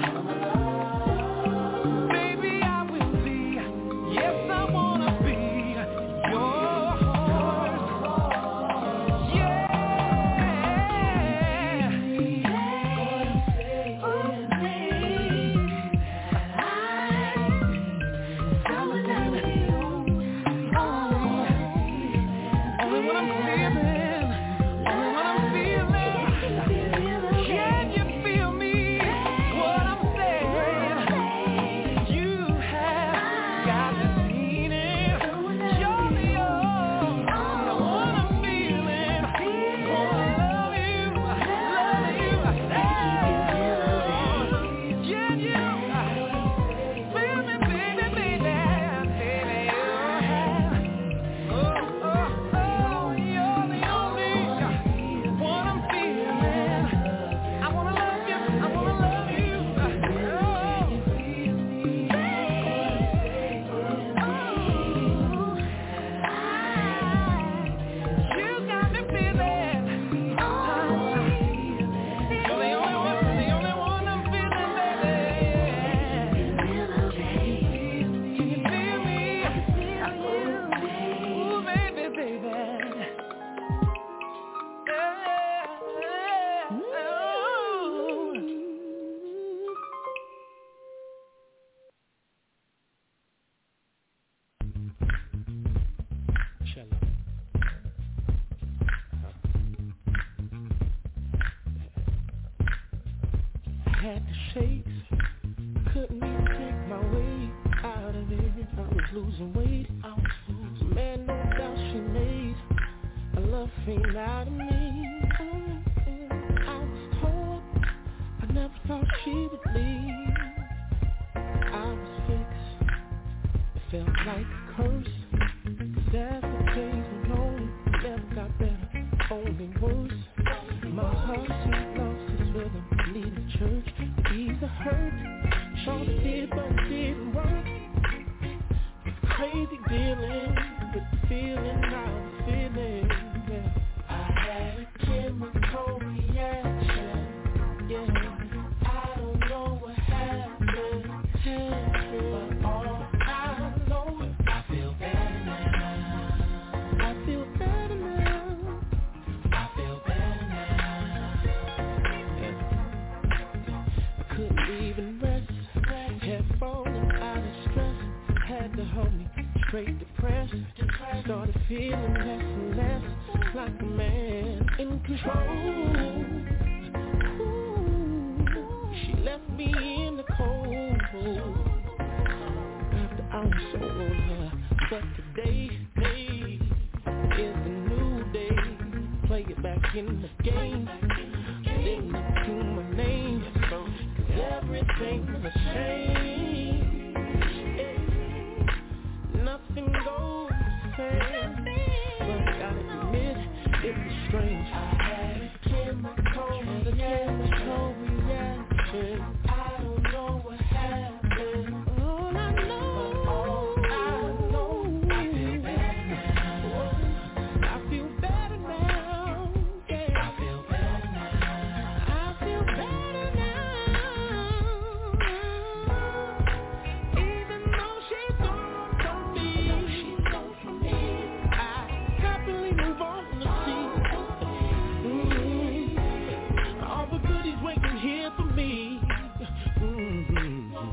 Baby, I will be, yes, I wanna be yours. Yeah. Only what I'm feeling, only what I'm feeling. Can you feel me? What I'm saying, you have got me feeling. You're the only one I'm feeling. Wanna love you, love you. Can you feel me, baby, baby, baby? Oh, oh, oh, you're the only one I'm feeling. I wanna love you, I wanna love you. Oh, you got me feeling. You're the only one, the only one I'm feeling, baby. Can you feel me? Ooh, baby, baby. I had the shakes, couldn't even take my weight out of it. I was losing weight, I was losing. Man, no doubt she made a love fiend out of me. I was told I never thought she would leave. I was fixed, it felt like a curse. 'Cause as the days went on, it never got better, only worse. My heart seemed lost its rhythm, needed church to ease the hurt. Tried to did, but it didn't work. It's crazy dealing with the feeling I was feeling. Yeah. I had a chemical reaction. Yeah, I don't know what happened. help me straight depressed. Started feeling less and less like a man in control. Ooh, she left me in the cold after I was so on her. But today, day is a new day. Play it back in the game. Living up to my name. Everything has changed. Nothing goes the same. But I gotta admit, it was strange. I had a chemical, had a chemical reaction. I don't know what happened. All I know, all I know, I feel better now. I feel better now. Yeah, I feel better now. I feel better now. Even though she gone from me, she gone from me, I happily move on to see. Mm-hmm. All the goodies waiting here for me. Mm-hmm.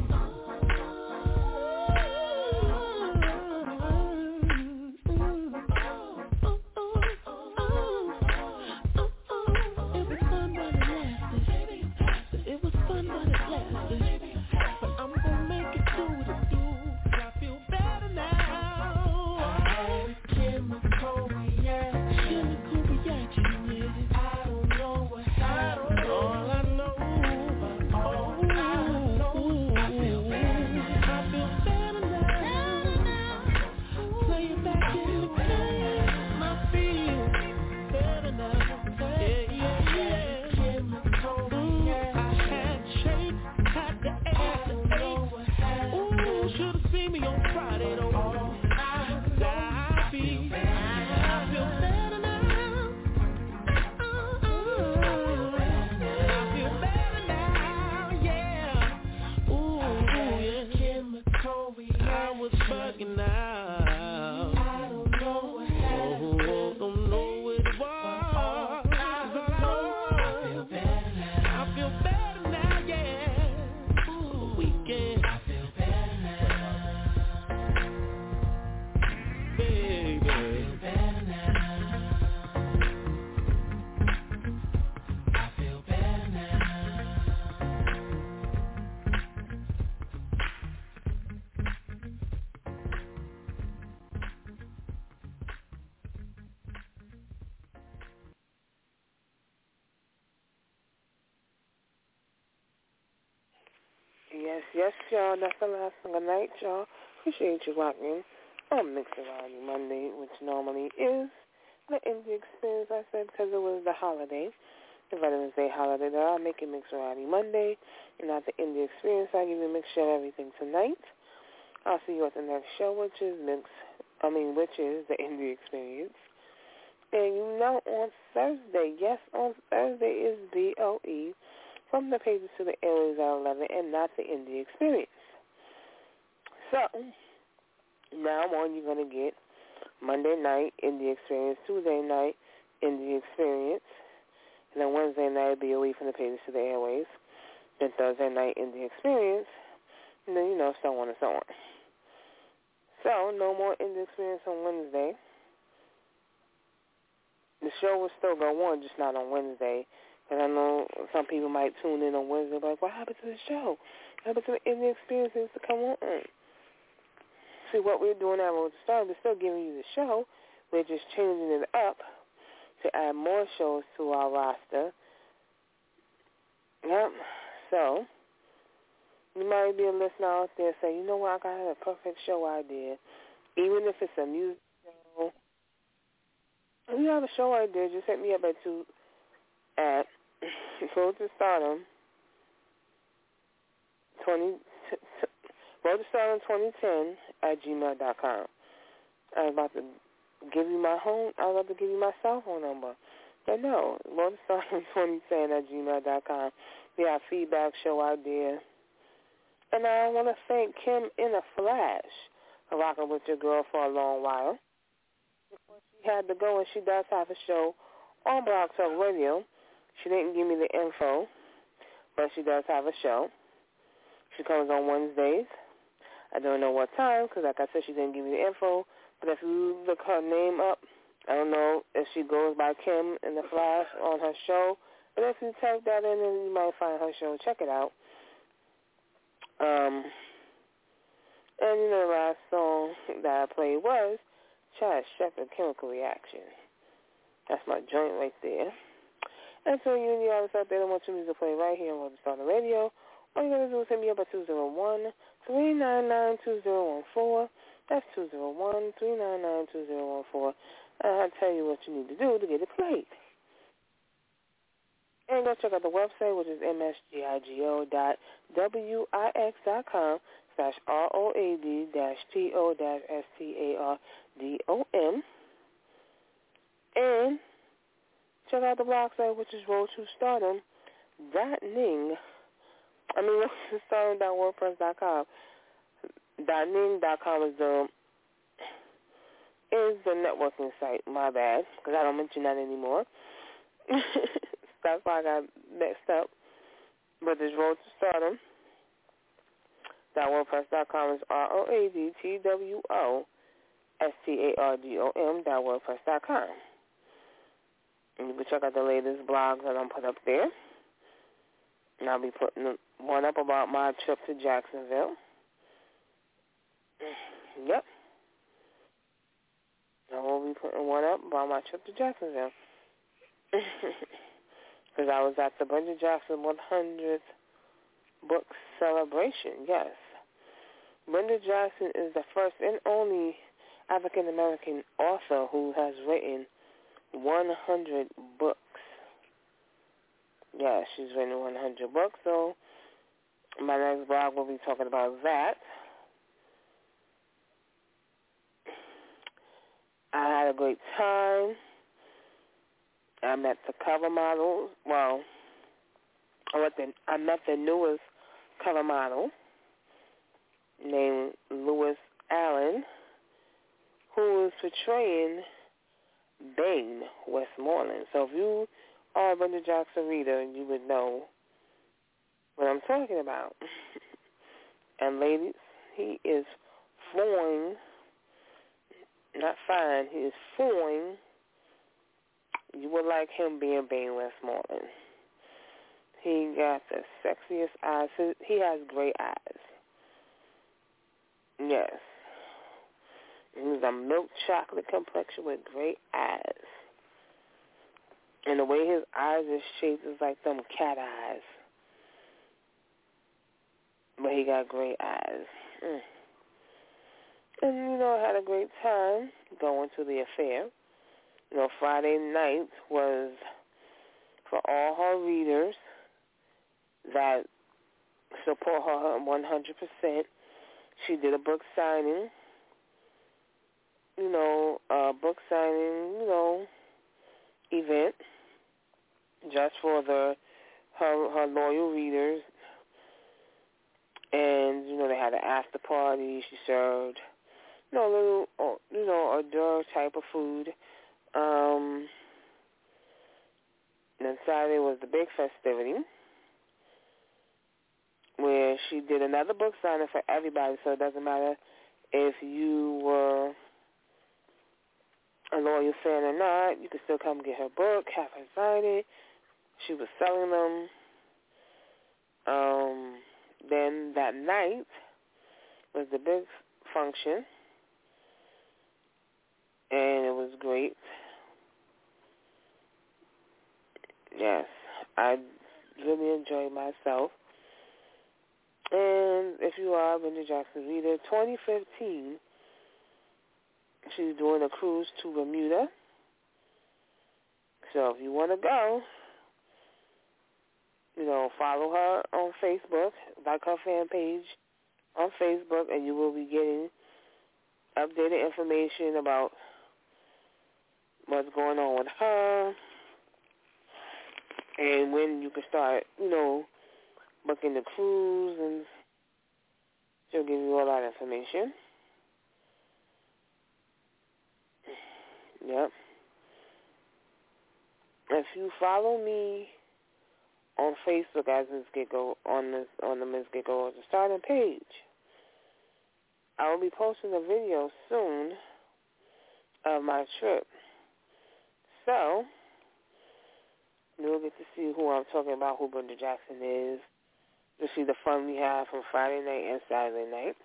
It was fun while it lasted. It was fun while it lasted. But I'm gonna make it do what it do. I feel better now. I had a chemical reaction. Chemical reaction, yeah. I don't know what happened. All I know, all I know, I feel better now. I feel better now. Play it back in the game. I feel better now. Yeah, yeah, yeah. Chemical reaction. I had shake, had the ass, ooh, should've seen me on Friday though. I feel, I feel better now. I feel better now, yeah. Ooh, yeah. I was bugging out. I don't know what happened. Oh, don't know what it was. All I know, I feel better now. I feel better now, yeah. Ooh, weekend. I feel better now. Baby. I feel better now. I feel better now. Yes, yes, y'all. That's the last of the night, y'all. Appreciate you rocking on Mixology Monday, which normally is the Indie Experience. I said because it was the holiday, the Veterans Day holiday, that I'll make it Mixology Monday and not the Indie Experience. I'll give you a mixture of everything tonight. I'll see you at the next show, which is Mix, I mean, which is the Indie Experience. And you know on Thursday, yes, on Thursday is B O E, From the Pages to the Airways at eleven, and not the Indie Experience. So, now on you're going to get Monday night, Indie Experience, Tuesday night, Indie Experience, and then Wednesday night, B O E From the Pages to the Airways, then Thursday night, Indie Experience, and then, you know, so on and so on. So, no more Indie Experience on Wednesday. The show will still go on, just not on Wednesday. And I know some people might tune in on Wednesday, like, what happened to the show? What happened to the Indie Experience that used to come on? See, what we're doing now with the start, we're still giving you the show. We're just changing it up to add more shows to our roster. Yep. So, you might be a listener out there and say, you know what, I got a perfect show idea. Even if it's a music show. If you have a show idea, just hit me up at two at Road to Stardom twenty Road to Stardom twenty ten at gmail dot com. I was about to give you my home. I was about to give you my cell phone number, but no, Road to Stardom twenty ten at gmail dot com. We have feedback, show idea, and I want to thank Kim in a Flash for rocking with your girl for a long while. She had to go, and she does have a show on Blog Talk Radio. She didn't give me the info, but she does have a show. She comes on Wednesdays. I don't know what time because, like I said, she didn't give me the info. But if you look her name up, I don't know if she goes by Kim in the Flash on her show. But if you type that in, then you might find her show. Check it out. Um, and, you know, the last song that I played was Chad Shepherd, Chemical Reaction. That's my joint right there. And so you and the artists out there that want your music to play right here on Roll the Star Radio, all you got to do is hit me up at two oh one, three nine nine, two oh one four. That's two oh one, three nine nine, two oh one four. And I'll tell you what you need to do to get it played. And go check out the website, which is msgigo dot wix dot com slash R O A D dash T O dash S T A R D O M. And check out the blog site, which is road to stardom dot ning. I mean, road to stardom dot wordpress dot com. .ning dot com is the is the networking site. My bad, because I don't mention that anymore. That's why I got mixed up. But this road to stardom dot wordpress dot com is R O A D T W O S T A R D O M dot wordpress dot com. And you can check out the latest blogs that I'm put up there. And I'll be putting one up about my trip to Jacksonville. Yep. I will be putting one up about my trip to Jacksonville. Because I was at the Brenda Jackson one hundredth book celebration, yes. Brenda Jackson is the first and only African-American author who has written one hundred books. Yeah, she's written one hundred books, so my next blog will be talking about that. I had a great time. I met the cover models. Well, I met the, I met the newest cover model named Lewis Allen, who is portraying Bane Westmoreland. So if you are a Brenda Jackson reader, you would know what I'm talking about. And ladies, he is fine. Not fine, he is fine. You would like him being Bane Westmoreland. He got the sexiest eyes. He has great eyes. Yes. He's a milk chocolate complexion with great eyes. And the way his eyes are shaped is like them cat eyes. But he got great eyes. Mm. And, you know, I had a great time going to the affair. You know, Friday night was for all her readers that support her one hundred percent. She did a book signing, you know, a book signing, you know, event just for the her her loyal readers. And, you know, they had an after party. She served, you know, a little, you know, hors d'oeuvre type of food. Um, and then Saturday was the big festivity where she did another book signing for everybody, so it doesn't matter if you were a loyal fan or not. You could still come get her book, have her sign it. She was selling them. Um, then that night was the big function, and it was great. Yes, I really enjoyed myself. And if you are a Brenda Jackson reader, twenty fifteen, she's doing a cruise to Bermuda. So if you want to go, you know, follow her on Facebook, like her fan page on Facebook, and you will be getting updated information about what's going on with her and when you can start, you know, booking the cruise, and she'll give you all that information. Yep. If you follow me on Facebook as Miss Giggle on this on the Miss Giggle the starting page, I will be posting a video soon of my trip. So, you'll get to see who I'm talking about, who Brenda Jackson is. You'll see the fun we have from Friday night and Saturday night.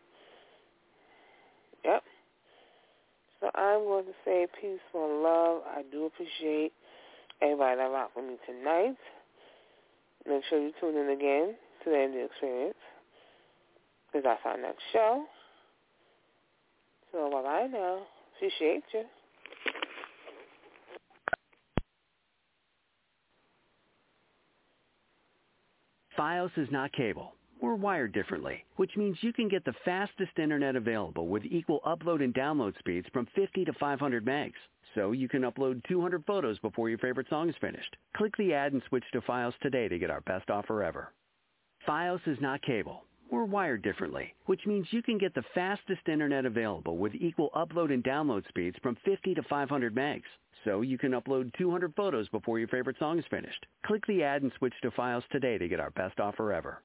Yep. So I'm going to say peace, one love. I do appreciate everybody that rocked with me tonight. Make sure you tune in again to the End of the Experience, because that's our next show. So bye-bye now. Appreciate you. Fios is not cable. We're wired differently, which means you can get the fastest internet available with equal upload and download speeds from fifty to five hundred megs. So you can upload two hundred photos before your favorite song is finished. Click the ad and switch to Fios today to get our best offer ever. Fios is not cable. We're wired differently, which means you can get the fastest internet available with equal upload and download speeds from fifty to five hundred megs. So you can upload two hundred photos before your favorite song is finished. Click the ad and switch to Fios today to get our best offer ever.